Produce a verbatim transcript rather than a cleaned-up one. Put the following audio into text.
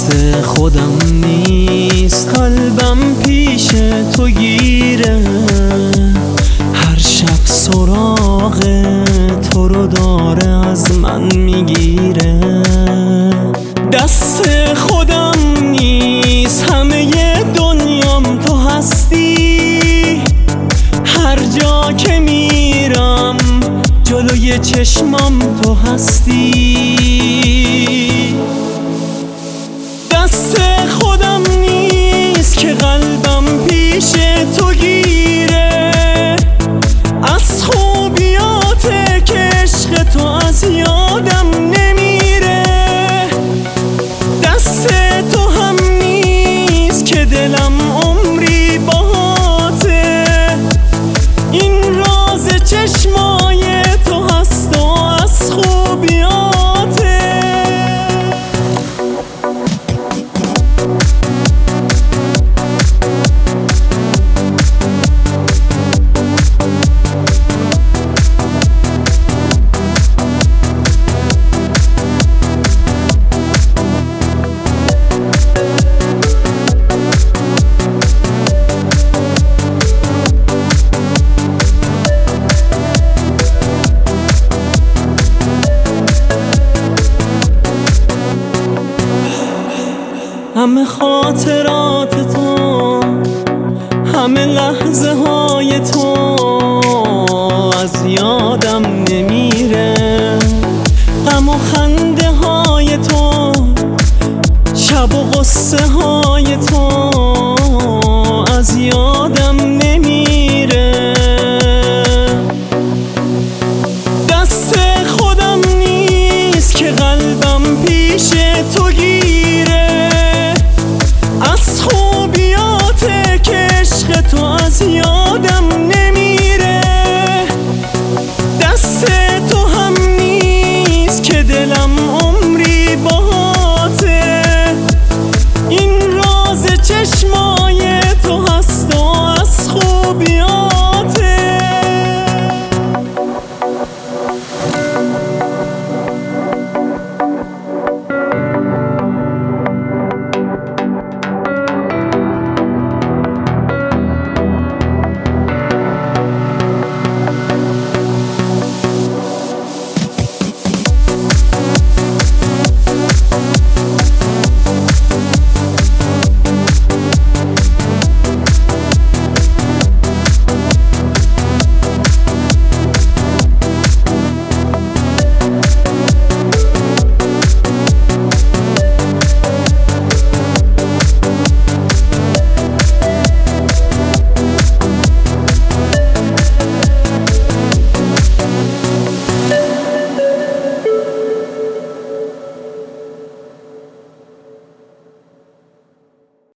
دست خودم نیست، قلبم پیش تو گیره، هر شب سراغ تو رو داره از من میگیره. دست خودم نیست، همه دنیام تو هستی، هر جا که میرم جلوی چشمام تو هستی. دست خودم نیست که قلبم پیش تو گیره، از خوبیات که عشق تو از یادم نمیره. دست تو هم نیست که دلم عمری باهاته، این راز چشمای تو هست و از خوبیاته. همه خاطرات تو، همه لحظه های تو از یادم نمیره، غم و خنده های تو، شب و غصه های تو